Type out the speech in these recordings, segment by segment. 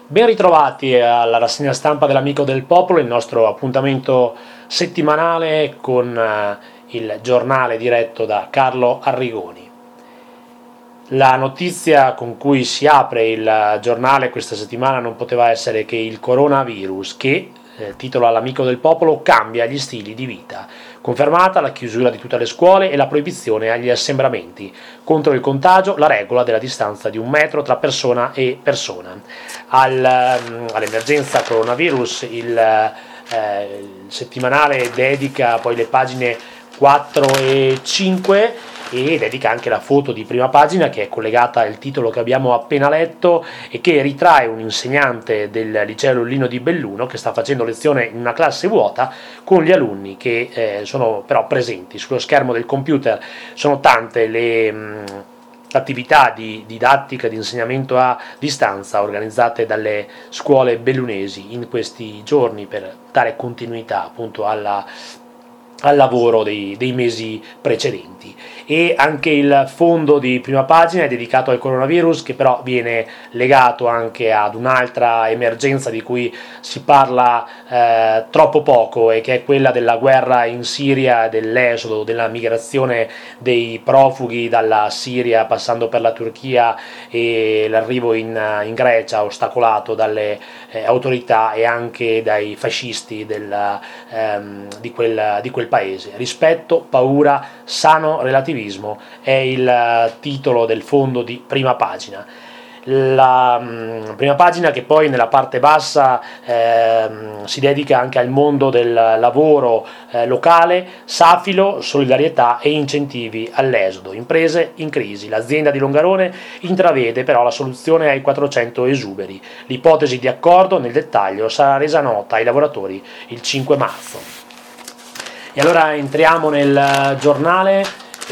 Ben ritrovati alla rassegna stampa dell'Amico del Popolo, il nostro appuntamento settimanale con il giornale diretto da Carlo Arrigoni. La notizia con cui si apre il giornale questa settimana non poteva essere che il coronavirus che, titola l'Amico del Popolo, cambia gli stili di vita. Confermata la chiusura di tutte le scuole e la proibizione agli assembramenti. Contro il contagio la regola della distanza di 1 metro tra persona e persona. All'emergenza coronavirus il settimanale dedica poi le pagine 4 e 5 e dedica anche la foto di prima pagina che è collegata al titolo che abbiamo appena letto e che ritrae un insegnante del liceo Lollino di Belluno che sta facendo lezione in una classe vuota con gli alunni che sono però presenti sullo schermo del computer. Sono tante le attività di didattica, di insegnamento a distanza organizzate dalle scuole bellunesi in questi giorni per dare continuità appunto al lavoro dei mesi precedenti. E anche il fondo di prima pagina è dedicato al coronavirus, che però viene legato anche ad un'altra emergenza di cui si parla troppo poco, e che è quella della guerra in Siria, dell'esodo, della migrazione dei profughi dalla Siria passando per la Turchia e l'arrivo in Grecia ostacolato dalle autorità e anche dai fascisti di quel paese. Rispetto, paura, sano relativismo è il titolo del fondo di prima pagina. La prima pagina che poi nella parte bassa si dedica anche al mondo del lavoro locale, Safilo, solidarietà e incentivi all'esodo, imprese in crisi, l'azienda di Longarone intravede però la soluzione ai 400 esuberi, l'ipotesi di accordo nel dettaglio sarà resa nota ai lavoratori il 5 marzo. E allora entriamo nel giornale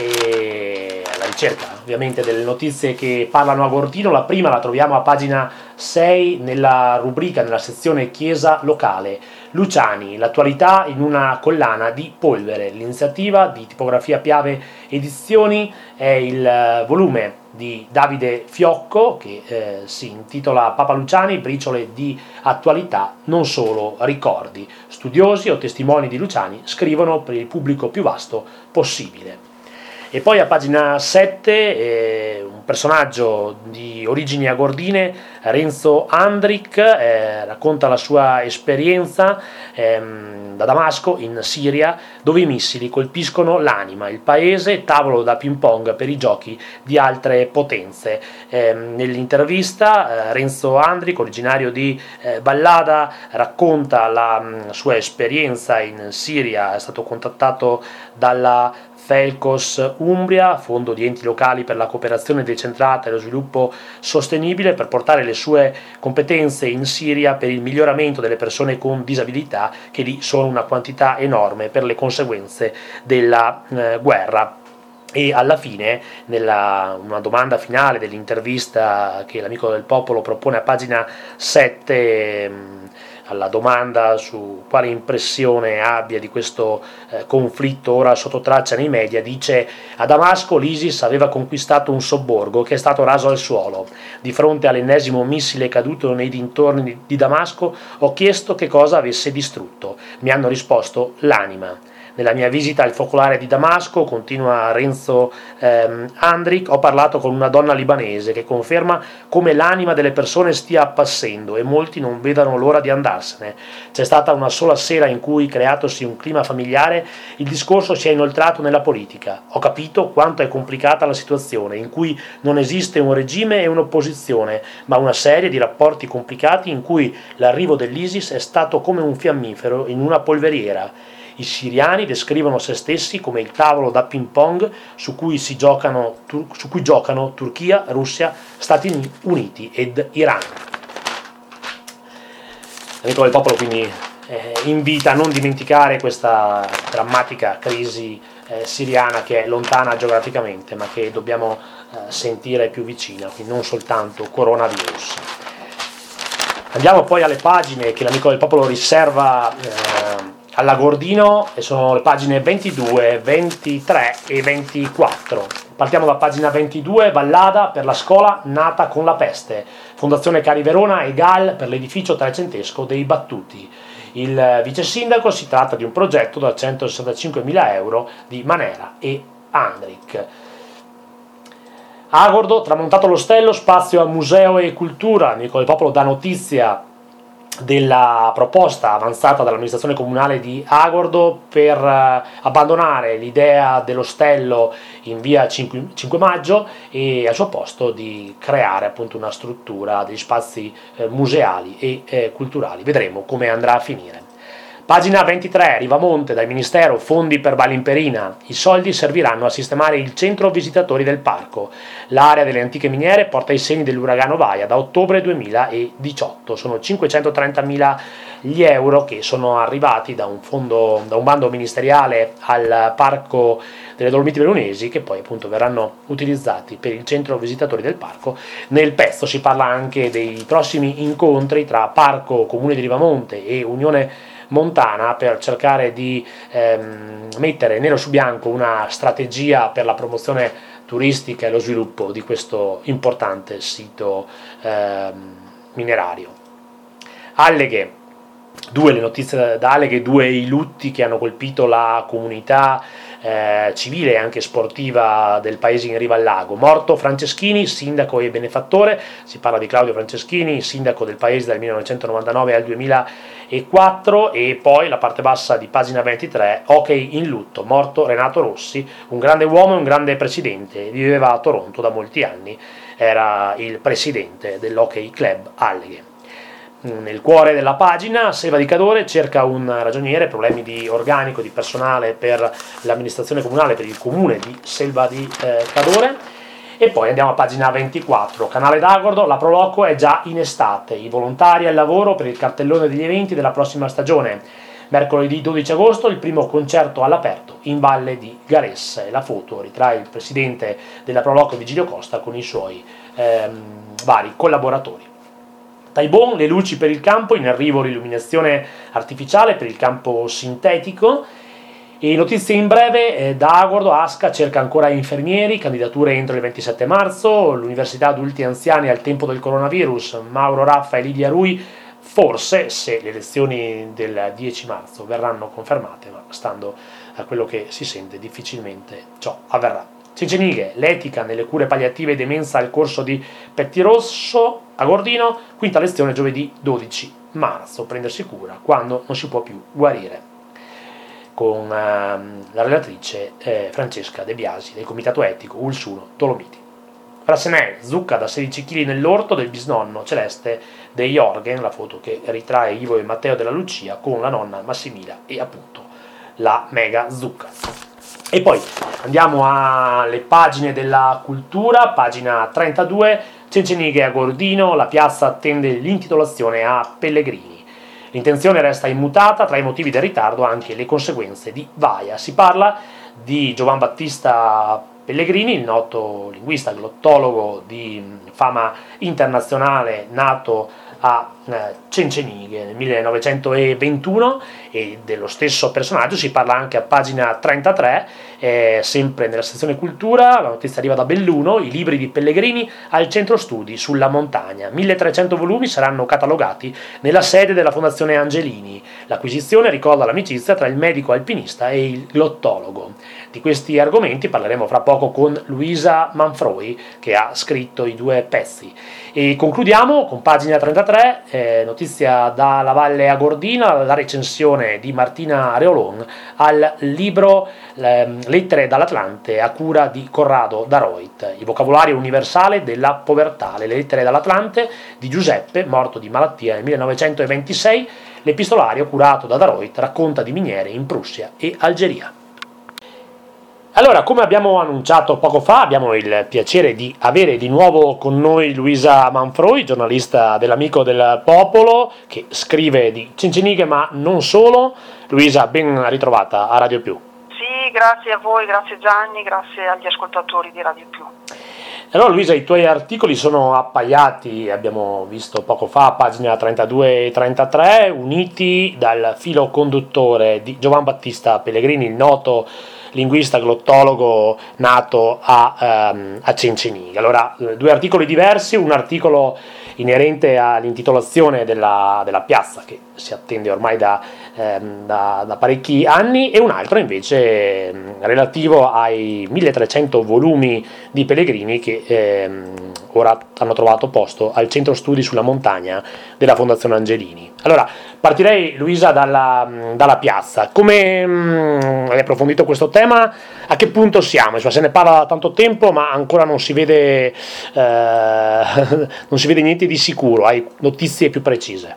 e alla ricerca ovviamente delle notizie che parlano a Gordino. La prima la troviamo a pagina 6 nella rubrica, nella sezione Chiesa locale. Luciani, l'attualità in una collana di polvere. L'iniziativa di Tipografia Piave Edizioni è il volume di Davide Fiocco che si intitola Papa Luciani, briciole di attualità, non solo ricordi. Studiosi o testimoni di Luciani scrivono per il pubblico più vasto possibile. E poi a pagina 7 un personaggio di origini agordine, Renzo Andric, racconta la sua esperienza da Damasco in Siria, dove i missili colpiscono l'anima, il paese, tavolo da ping pong per i giochi di altre potenze. Nell'intervista Renzo Andric, originario di Ballada, racconta la sua esperienza in Siria. È stato contattato dalla Felcos Umbria, fondo di enti locali per la cooperazione decentrata e lo sviluppo sostenibile, per portare le sue competenze in Siria per il miglioramento delle persone con disabilità, che lì sono una quantità enorme per le conseguenze della guerra. E alla fine, una domanda finale dell'intervista che l'Amico del Popolo propone a pagina 7, alla domanda su quale impressione abbia di questo conflitto ora sotto traccia nei media, dice: a Damasco l'ISIS aveva conquistato un sobborgo che è stato raso al suolo. Di fronte all'ennesimo missile caduto nei dintorni di Damasco ho chiesto che cosa avesse distrutto. Mi hanno risposto: l'anima. Nella mia visita al focolare di Damasco, continua Renzo Andric, ho parlato con una donna libanese che conferma come l'anima delle persone stia appassendo e molti non vedano l'ora di andarsene. C'è stata una sola sera in cui, creatosi un clima familiare, il discorso si è inoltrato nella politica. Ho capito quanto è complicata la situazione, in cui non esiste un regime e un'opposizione, ma una serie di rapporti complicati in cui l'arrivo dell'ISIS è stato come un fiammifero in una polveriera. I siriani descrivono se stessi come il tavolo da ping pong su cui giocano Turchia, Russia, Stati Uniti ed Iran. L'Amico del Popolo quindi invita a non dimenticare questa drammatica crisi siriana, che è lontana geograficamente ma che dobbiamo sentire più vicina, quindi non soltanto coronavirus. Andiamo poi alle pagine che l'Amico del Popolo riserva alla Gordino, e sono le pagine 22, 23 e 24. Partiamo da pagina 22, Vallada per la scuola nata con la peste, Fondazione Cari Verona e GAL per l'edificio trecentesco dei Battuti. Il vice sindaco, si tratta di un progetto da 165.000 euro di Manera e Andric. Agordo, tramontato l'ostello, spazio a museo e cultura. Nicolo del Popolo dà notizia della proposta avanzata dall'amministrazione comunale di Agordo per abbandonare l'idea dell'ostello in via 5 maggio e al suo posto di creare appunto una struttura degli spazi museali e culturali. Vedremo come andrà a finire. Pagina 23, Rivamonte, dal Ministero, fondi per Valimperina. I soldi serviranno a sistemare il centro visitatori del parco. L'area delle antiche miniere porta i segni dell'uragano Vaia da ottobre 2018. Sono 530.000 gli euro che sono arrivati da un bando ministeriale al parco delle Dolomiti Veronesi, che poi appunto verranno utilizzati per il centro visitatori del parco. Nel pezzo si parla anche dei prossimi incontri tra Parco Comune di Rivamonte e Unione Montana per cercare di mettere nero su bianco una strategia per la promozione turistica e lo sviluppo di questo importante sito minerario. Alleghe, le notizie da Alleghe, i lutti che hanno colpito la comunità civile e anche sportiva del paese in riva al lago. Morto Franceschini, sindaco e benefattore, si parla di Claudio Franceschini, sindaco del paese dal 1999 al 2004, e poi la parte bassa di pagina 23, hockey in lutto, morto Renato Rossi, un grande uomo e un grande presidente, viveva a Toronto da molti anni, era il presidente dell'Hockey Club Alleghe. Nel cuore della pagina, Selva di Cadore cerca un ragioniere, problemi di organico, di personale per l'amministrazione comunale, per il comune di Selva di Cadore. E poi andiamo a pagina 24, Canale d'Agordo, la Proloco è già in estate, i volontari al lavoro per il cartellone degli eventi della prossima stagione. Mercoledì 12 agosto il primo concerto all'aperto in Valle di Garessa, e la foto ritrae il presidente della Proloco Vigilio Costa con i suoi vari collaboratori. Taibon, le luci per il campo, in arrivo l'illuminazione artificiale per il campo sintetico. E notizie in breve, da Agordo, Asca cerca ancora infermieri, candidature entro il 27 marzo, l'Università Adulti e Anziani al tempo del coronavirus, Mauro Raffa e Lidia Rui, forse se le elezioni del 10 marzo verranno confermate, ma stando a quello che si sente difficilmente ciò avverrà. Ceccenighe, l'etica nelle cure palliative e demenza al corso di Pettirosso a Gordino, quinta lezione giovedì 12 marzo, prendersi cura quando non si può più guarire, con la relatrice Francesca De Biasi del Comitato Etico Ulsuno Dolomiti. Frassenè, zucca da 16 kg nell'orto del bisnonno Celeste De Jorgen, la foto che ritrae Ivo e Matteo della Lucia con la nonna Massimila e appunto la mega zucca. E poi andiamo alle pagine della cultura, pagina 32, Cencenighe a Gordino, la piazza attende l'intitolazione a Pellegrini. L'intenzione resta immutata, tra i motivi del ritardo anche le conseguenze di Vaia. Si parla di Giovan Battista Pellegrini, il noto linguista glottologo di fama internazionale, nato a Cencenighe nel 1921, e dello stesso personaggio si parla anche a pagina 33, sempre nella sezione cultura. La notizia arriva da Belluno, i libri di Pellegrini al centro studi sulla montagna, 1300 volumi saranno catalogati nella sede della Fondazione Angelini. L'acquisizione ricorda l'amicizia tra il medico alpinista e il glottologo. Di questi argomenti parleremo fra poco con Luisa Manfroi, che ha scritto i 2 pezzi. E concludiamo con pagina 33, notizia dalla Valle Agordina, la recensione di Martina Areolon al libro Lettere dall'Atlante a cura di Corrado Daroit, il vocabolario universale della povertà, le lettere dall'Atlante di Giuseppe, morto di malattia nel 1926. L'epistolario curato da Daroit racconta di miniere in Prussia e Algeria. Allora, come abbiamo annunciato poco fa, abbiamo il piacere di avere di nuovo con noi Luisa Manfroi, giornalista dell'Amico del Popolo, che scrive di Cencenighe, ma non solo. Luisa, ben ritrovata a Radio Più. Sì, grazie a voi, grazie Gianni, grazie agli ascoltatori di Radio Più. Allora Luisa, i tuoi articoli sono appaiati, abbiamo visto poco fa, pagina 32 e 33, uniti dal filo conduttore di Giovan Battista Pellegrini, il noto linguista glottologo nato a Cenceniga. Allora, due articoli diversi, un articolo inerente all'intitolazione della piazza, che si attende ormai da parecchi anni, e un altro invece relativo ai 1300 volumi di Pellegrini che ora hanno trovato posto al centro studi sulla montagna della Fondazione Angelini. Allora, partirei, Luisa, dalla piazza. Come hai approfondito questo tema? A che punto siamo? Se ne parla da tanto tempo, ma ancora non si vede niente di sicuro. Hai notizie più precise?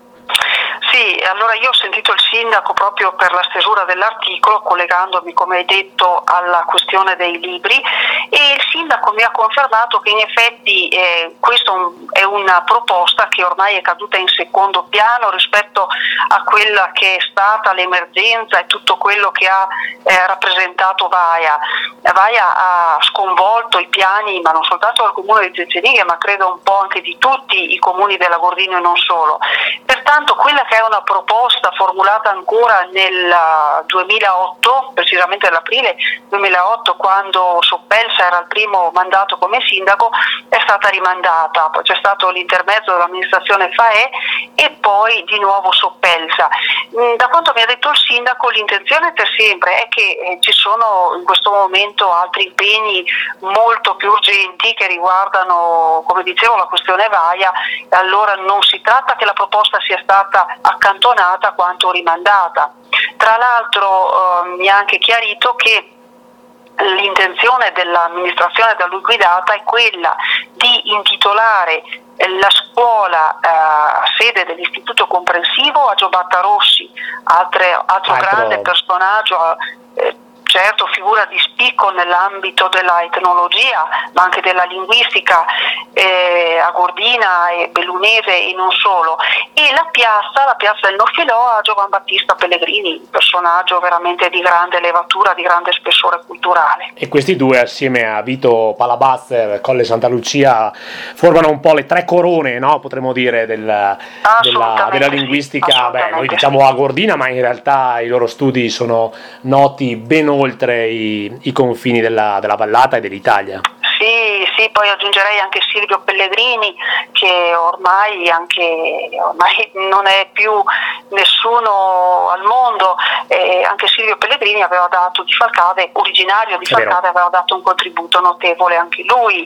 Sì, allora io ho sentito il sindaco proprio per la stesura dell'articolo, collegandomi, come hai detto, alla questione dei libri, e il sindaco mi ha confermato che in effetti questa è una proposta che ormai è caduta in secondo piano rispetto a quella che è stata l'emergenza e tutto quello che ha rappresentato Vaia. Vaia ha sconvolto i piani, ma non soltanto del comune di Cenceniga, ma credo un po' anche di tutti i comuni della Gordino e non solo. Pertanto quella che è una proposta formulata ancora nel 2008, precisamente nell'aprile 2008, quando Soppelsa era al primo mandato come sindaco, è stata rimandata. Poi c'è stato l'intermezzo dell'amministrazione FAE e poi di nuovo Soppelsa. Da quanto mi ha detto il sindaco, l'intenzione per sempre è che ci sono in questo momento altri impegni molto più urgenti che riguardano, come dicevo, la questione Vaia. Allora non si tratta che la proposta sia stata accantonata quanto rimandata. Tra l'altro mi ha anche chiarito che l'intenzione dell'amministrazione da lui guidata è quella di intitolare la scuola sede dell'Istituto Comprensivo a Giobatta Rossi, altro grande personaggio, certo figura di spicco nell'ambito della etnologia, ma anche della linguistica a Gordina e Bellunese e non solo. E la piazza del Nofilò a Giovan Battista Pellegrini, un personaggio veramente di grande levatura, di grande spessore culturale. E questi due, assieme a Vito Palabazzer, Colle Santa Lucia, formano un po' le tre corone, no? Potremmo dire, della linguistica. Beh, noi diciamo a Gordina, ma in realtà i loro studi sono noti ben oltre i confini della vallata e dell'Italia. Sì, poi aggiungerei anche Silvio Pellegrini, che ormai non è più nessuno al mondo, anche Silvio Pellegrini aveva dato di Falcade, originario di Falcade, aveva dato un contributo notevole anche lui.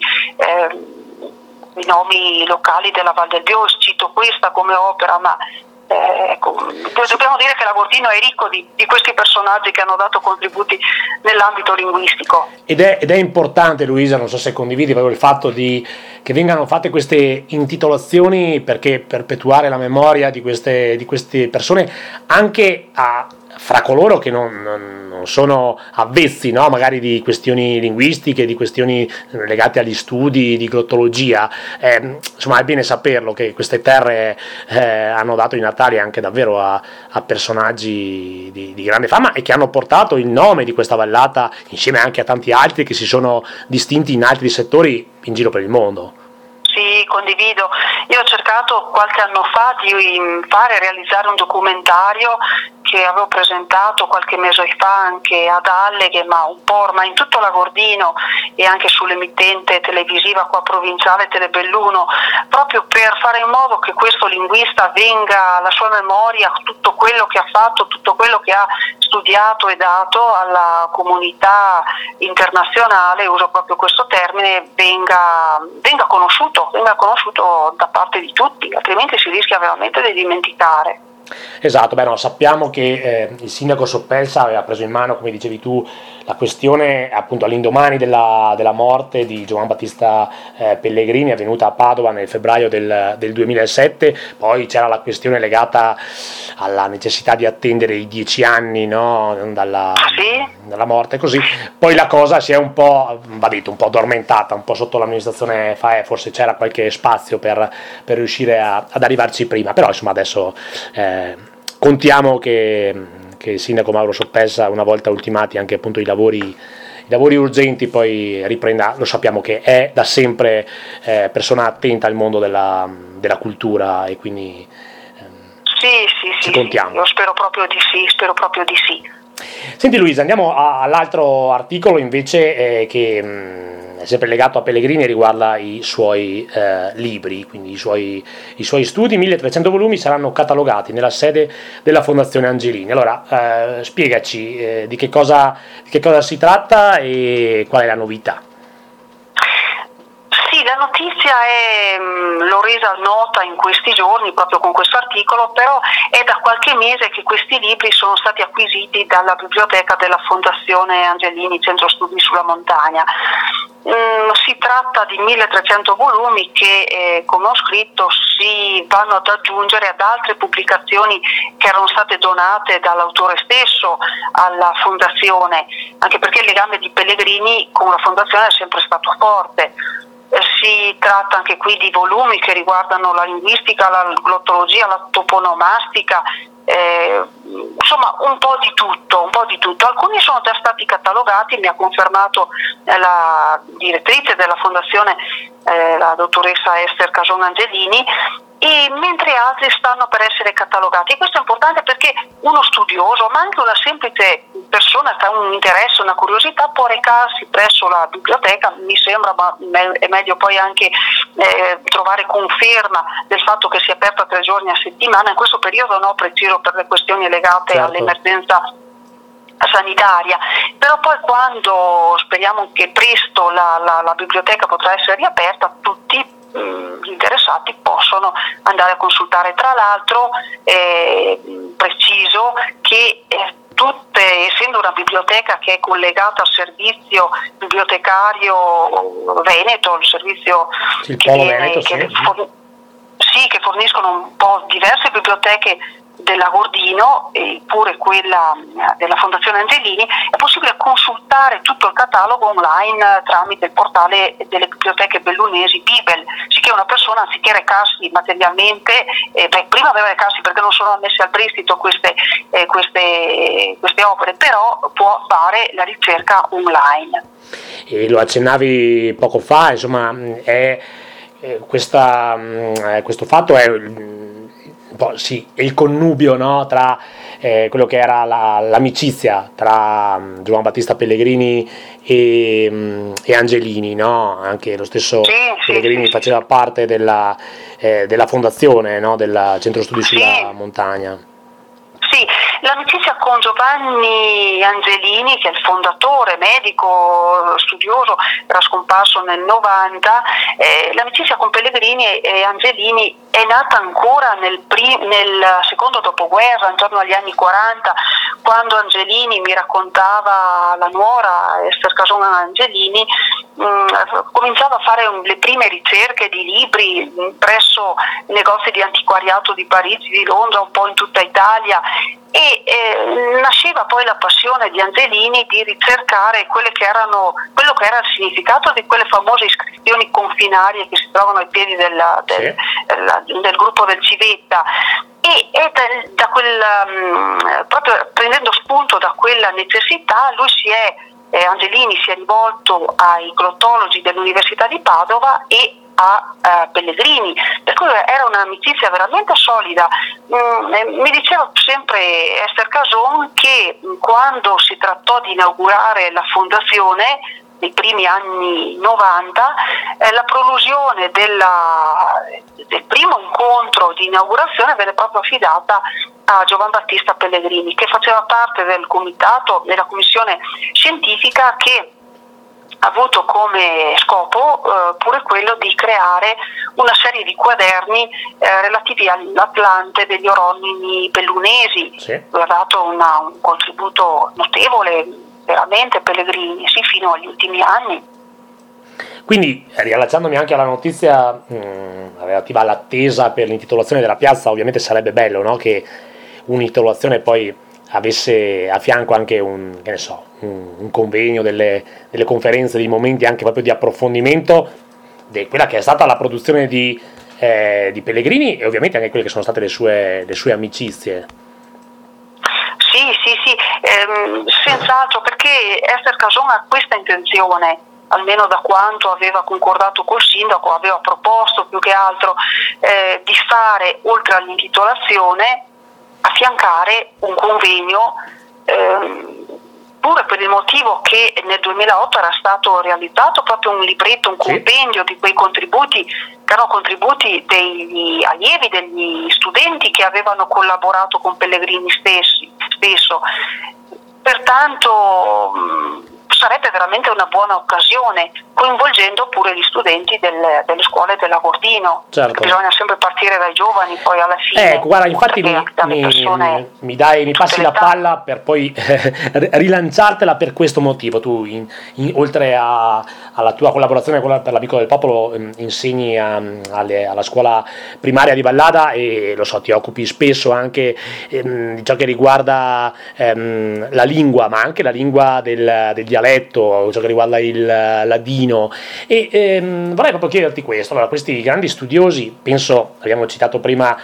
I nomi locali della Val del Bios, cito questa come opera, ma dobbiamo dire che l'Agortino è ricco di questi personaggi che hanno dato contributi nell'ambito linguistico. Ed è importante, Luisa, non so se condividi proprio il fatto che vengano fatte queste intitolazioni, perché perpetuare la memoria di queste persone anche fra coloro che non sono avvezzi, no? Magari di questioni linguistiche, di questioni legate agli studi di glottologia, insomma è bene saperlo che queste terre hanno dato i natali anche davvero a personaggi di grande fama e che hanno portato il nome di questa vallata insieme anche a tanti altri che si sono distinti in altri settori in giro per il mondo. Sì, condivido. Io ho cercato qualche anno fa di realizzare un documentario che avevo presentato qualche mese fa anche ad Alleghe, ma un po' ormai in tutto l'Agordino e anche sull'emittente televisiva qua provinciale Telebelluno, proprio per fare in modo che questo linguista venga alla sua memoria tutto quello che ha fatto, tutto quello che ha studiato e dato alla comunità internazionale, uso proprio questo termine, venga conosciuto da parte di tutti, altrimenti si rischia veramente di dimenticare. Esatto, sappiamo che il sindaco Soppelsa aveva preso in mano, come dicevi tu, la questione appunto all'indomani della morte di Giovan Battista Pellegrini, avvenuta a Padova nel febbraio del 2007. Poi c'era la questione legata alla necessità di attendere i 10 anni, no? dalla morte, così. Poi la cosa si è un po', va detto, un po' addormentata, un po' sotto l'amministrazione FAE, forse c'era qualche spazio per riuscire ad arrivarci prima, però insomma adesso contiamo che il sindaco Mauro Soppelsa, una volta ultimati anche appunto i lavori i lavori urgenti poi riprenda. Lo sappiamo che è da sempre persona attenta al mondo della cultura, e quindi ci contiamo. Io spero proprio di sì. Senti Luisa, andiamo all'altro articolo invece che è sempre legato a Pellegrini e riguarda i suoi libri, quindi i suoi studi. 1300 volumi saranno catalogati nella sede della Fondazione Angelini. Allora, spiegaci di che cosa si tratta e qual è la novità. Sì, la notizia l'ho resa nota in questi giorni proprio con questo articolo, però è da qualche mese che questi libri sono stati acquisiti dalla biblioteca della Fondazione Angelini, Centro Studi sulla Montagna. Si tratta di 1300 volumi che, come ho scritto, si vanno ad aggiungere ad altre pubblicazioni che erano state donate dall'autore stesso alla Fondazione, anche perché il legame di Pellegrini con la Fondazione è sempre stato forte. Si tratta anche qui di volumi che riguardano la linguistica, la glottologia, la toponomastica, insomma un po' di tutto. Alcuni sono già stati catalogati, mi ha confermato la direttrice della Fondazione, la dottoressa Esther Cason Angelini, e mentre altri stanno per essere catalogati. Questo è importante perché uno studioso, ma anche una semplice persona che ha un interesse, una curiosità, può recarsi presso la biblioteca, mi sembra, ma è meglio poi anche trovare conferma del fatto che sia aperta 3 giorni a settimana. In questo periodo no, preciso, per le questioni legate all'emergenza sanitaria, però poi quando speriamo che presto la biblioteca potrà essere riaperta, tutti gli interessati possono andare a consultare. Tra l'altro preciso che essendo una biblioteca che è collegata al servizio bibliotecario Veneto, il servizio che forniscono un po' diverse biblioteche della Gordino e pure quella della Fondazione Angelini, è possibile consultare tutto il catalogo online tramite il portale delle biblioteche bellunesi Bibel, sicché una persona, anziché recarsi materialmente, prima deve recarsi perché non sono ammesse al prestito queste opere, però può fare la ricerca online. E lo accennavi poco fa, insomma, questo fatto è il connubio, no, tra quello che era l'amicizia tra Giovan Battista Pellegrini e Angelini, no? Anche lo stesso Pellegrini faceva parte della fondazione, no, del Centro Studi sulla Montagna. Sì, l'amicizia con Giovanni Angelini, che è il fondatore, medico, studioso, era scomparso nel 90, l'amicizia con Pellegrini e Angelini è nata ancora nel secondo dopoguerra, intorno agli anni 40, quando Angelini mi raccontava, la nuora Esther Cason Angelini, cominciava a fare le prime ricerche di libri presso negozi di antiquariato di Parigi, di Londra, un po' in tutta Italia, e nasceva poi la passione di Angelini di ricercare quello che era il significato di quelle famose iscrizioni confinarie che si trovano ai piedi del gruppo del Civetta, e proprio prendendo spunto da quella necessità Angelini si è rivolto ai glottologi dell'Università di Padova e a Pellegrini, per cui era un'amicizia veramente solida. Mi diceva sempre Esther Cason che quando si trattò di inaugurare la fondazione nei primi anni 90, la prolusione del primo incontro di inaugurazione venne proprio affidata a Giovan Battista Pellegrini, che faceva parte del comitato, della commissione scientifica che ha avuto come scopo pure quello di creare una serie di quaderni relativi all'Atlante degli Oronimi bellunesi. Sì. Ha dato un contributo notevole veramente Pellegrini, sì, fino agli ultimi anni. Quindi, riallacciandomi anche alla notizia relativa all'attesa per l'intitolazione della piazza, ovviamente sarebbe bello, no, che un'intitolazione poi avesse a fianco anche un convegno, delle conferenze, dei momenti anche proprio di approfondimento di quella che è stata la produzione di Pellegrini e ovviamente anche quelle che sono state le sue amicizie. Sì, Senz'altro, perché Ester Cason ha questa intenzione, almeno da quanto aveva concordato col sindaco, aveva proposto più che altro di fare, oltre all'intitolazione, affiancare un convegno, pure per il motivo che nel 2008 era stato realizzato proprio un libretto, un compendio di quei contributi, che erano contributi degli allievi, degli studenti che avevano collaborato con Pellegrini stesso. Pertanto sarebbe veramente una buona occasione, coinvolgendo pure gli studenti delle scuole del Lagordino. Certo. Bisogna sempre partire dai giovani, poi alla fine. Guarda, infatti mi passi la palla per poi rilanciartela per questo motivo. Tu, oltre alla tua collaborazione per l'Amico del Popolo, insegni alla scuola primaria di Vallada e lo so, ti occupi spesso anche di ciò che riguarda la lingua, ma anche la lingua del dialetto, ciò che riguarda il ladino, e vorrei proprio chiederti questo. Allora, questi grandi studiosi, penso, abbiamo citato prima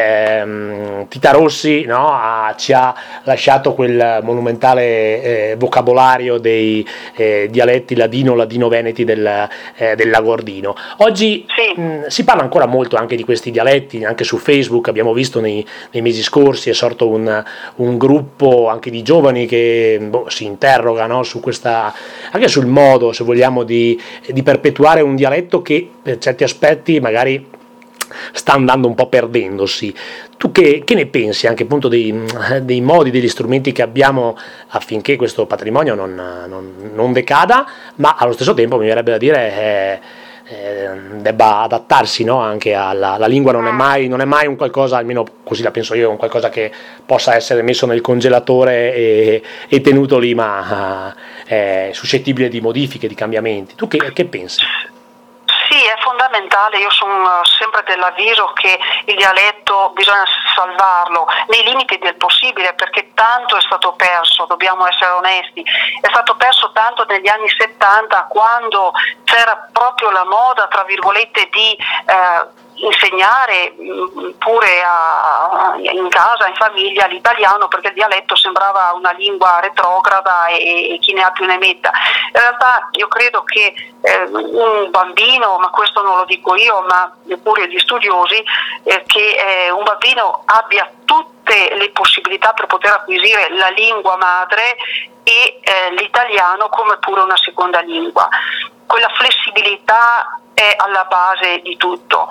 Tita Rossi, no? Ci ha lasciato quel monumentale vocabolario dei dialetti ladino-veneti del Lagordino. Oggi si parla ancora molto anche di questi dialetti, anche su Facebook abbiamo visto nei mesi scorsi è sorto un gruppo anche di giovani che si interrogano su questa, anche sul modo, se vogliamo, di perpetuare un dialetto che per certi aspetti magari sta andando un po' perdendosi. Tu che ne pensi anche appunto dei modi, degli strumenti che abbiamo affinché questo patrimonio non decada, ma allo stesso tempo mi verrebbe da dire debba adattarsi, no? Anche la lingua non è mai un qualcosa, almeno così la penso io, un qualcosa che possa essere messo nel congelatore e tenuto lì, ma è suscettibile di modifiche, di cambiamenti. Tu che pensi? Sì, è fondamentale. Io sono sempre dell'avviso che il dialetto bisogna salvarlo nei limiti del possibile, perché tanto è stato perso, dobbiamo essere onesti, è stato perso tanto negli anni 70, quando c'era proprio la moda, tra virgolette, di insegnare pure in casa, in famiglia, l'italiano, perché il dialetto sembrava una lingua retrograda e chi ne ha più ne metta. In realtà io credo che un bambino, ma questo non lo dico io, ma pure gli studiosi, che un bambino abbia tutte le possibilità per poter acquisire la lingua madre e l'italiano come pure una seconda lingua. Quella flessibilità è alla base di tutto.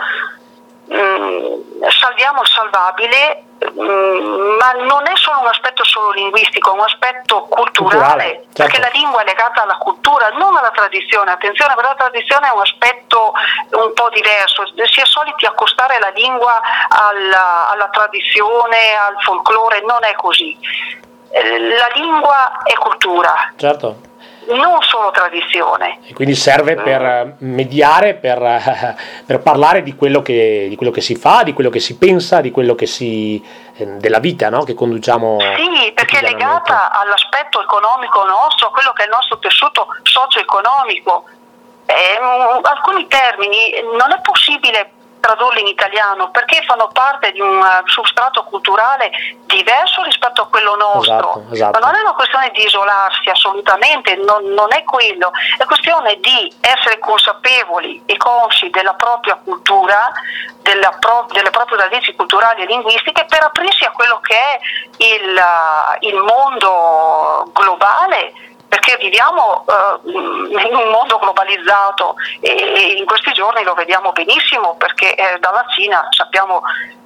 Salviamo il salvabile, ma non è solo un aspetto solo linguistico, è un aspetto culturale, certo. Perché la lingua è legata alla cultura, non alla tradizione. Attenzione, però la tradizione è un aspetto un po' diverso. Si è soliti accostare la lingua alla tradizione, al folklore, non è così. La lingua è cultura. Certo. Non solo tradizione. E quindi serve per mediare, per parlare di quello che si fa, di quello che si pensa, di quello che della vita, no? Che conduciamo. Sì, perché è legata all'aspetto economico nostro, a quello che è il nostro tessuto socio-economico. Alcuni termini non è possibile tradurli in italiano perché fanno parte di un substrato culturale diverso rispetto a quello nostro. Esatto. Ma non è una questione di isolarsi, assolutamente, non è quello, è questione di essere consapevoli e consci della propria cultura, delle proprie radici culturali e linguistiche, per aprirsi a quello che è il mondo globale, perché viviamo in un mondo globalizzato e in questi giorni lo vediamo benissimo, perché dalla Cina sappiamo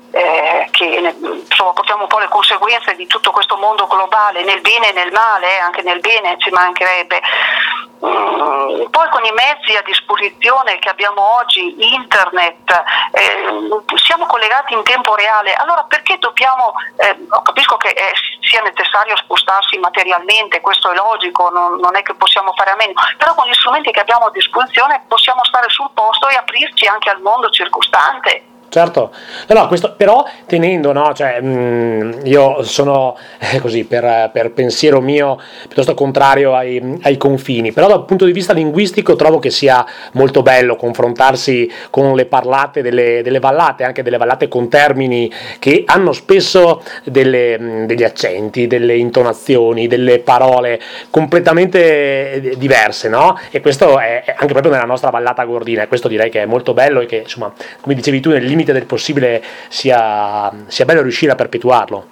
che insomma, portiamo un po' le conseguenze di tutto questo mondo globale, nel bene e nel male, anche nel bene ci mancherebbe. Poi con i mezzi a disposizione che abbiamo oggi, internet, siamo collegati in tempo reale, allora perché dobbiamo, capisco che sia necessario spostarsi materialmente, questo è logico, non è che possiamo fare a meno, però con gli strumenti che abbiamo a disposizione possiamo stare sul posto e aprirci anche al mondo circostante. certo. No, questo, però tenendo, no, cioè, io sono così per pensiero mio piuttosto contrario ai confini, però dal punto di vista linguistico trovo che sia molto bello confrontarsi con le parlate delle vallate, anche delle vallate con termini che hanno spesso degli accenti, delle intonazioni, delle parole completamente diverse, no? E questo è anche proprio nella nostra vallata gordina, e questo direi che è molto bello e che, insomma, come dicevi tu, nel limite del possibile sia bello riuscire a perpetuarlo.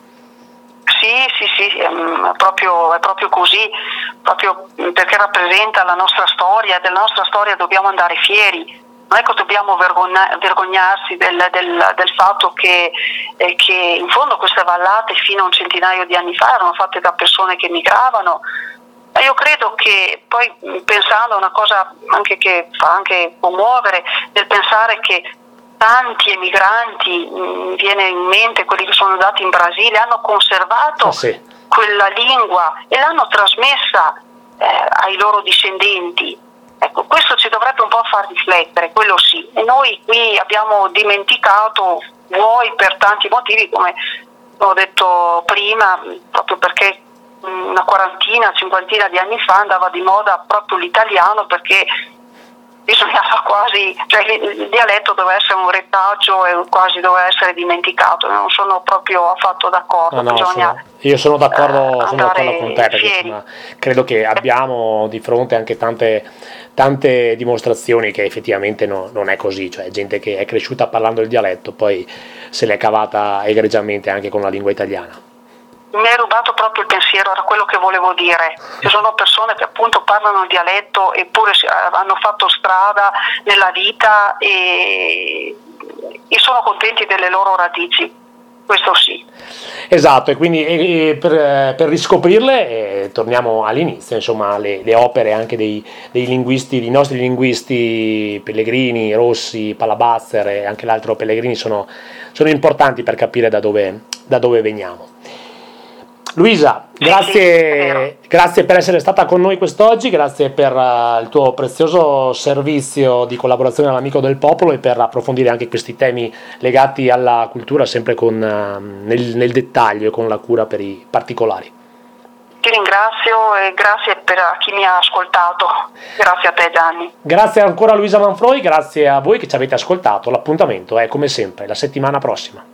Sì, è proprio così, proprio perché rappresenta la nostra storia, e della nostra storia dobbiamo andare fieri. Non è che dobbiamo vergognarsi del fatto che in fondo queste vallate fino a un centinaio di anni fa erano fatte da persone che migravano. Ma io credo che poi, pensando a una cosa anche che fa anche commuovere, nel pensare che tanti emigranti, viene in mente quelli che sono andati in Brasile, hanno conservato quella lingua e l'hanno trasmessa ai loro discendenti. Ecco, questo ci dovrebbe un po' far riflettere, quello sì. E noi qui abbiamo dimenticato, vuoi per tanti motivi, come ho detto prima, proprio perché una cinquantina di anni fa andava di moda proprio l'italiano, perché bisognava quasi, cioè il dialetto doveva essere un retaggio e quasi doveva essere dimenticato. Non sono proprio affatto d'accordo. Io sono d'accordo con te, perché insomma, credo che abbiamo di fronte anche tante dimostrazioni che effettivamente non è così, cioè gente che è cresciuta parlando il dialetto, poi se l'è cavata egregiamente anche con la lingua italiana. Mi hai rubato proprio il pensiero, era quello che volevo dire. Ci sono persone che appunto parlano il dialetto eppure hanno fatto strada nella vita e sono contenti delle loro radici, questo sì. Esatto, e quindi per riscoprirle torniamo all'inizio, insomma, le opere anche dei linguisti, dei nostri linguisti Pellegrini, Rossi, Palabazzer e anche l'altro Pellegrini sono importanti per capire da dove veniamo. Luisa, grazie per essere stata con noi quest'oggi, grazie per il tuo prezioso servizio di collaborazione all'Amico del Popolo e per approfondire anche questi temi legati alla cultura sempre nel dettaglio e con la cura per i particolari. Ti ringrazio e grazie per chi mi ha ascoltato. Grazie a te, Gianni. Grazie ancora a Luisa Manfroi, grazie a voi che ci avete ascoltato. L'appuntamento è come sempre la settimana prossima.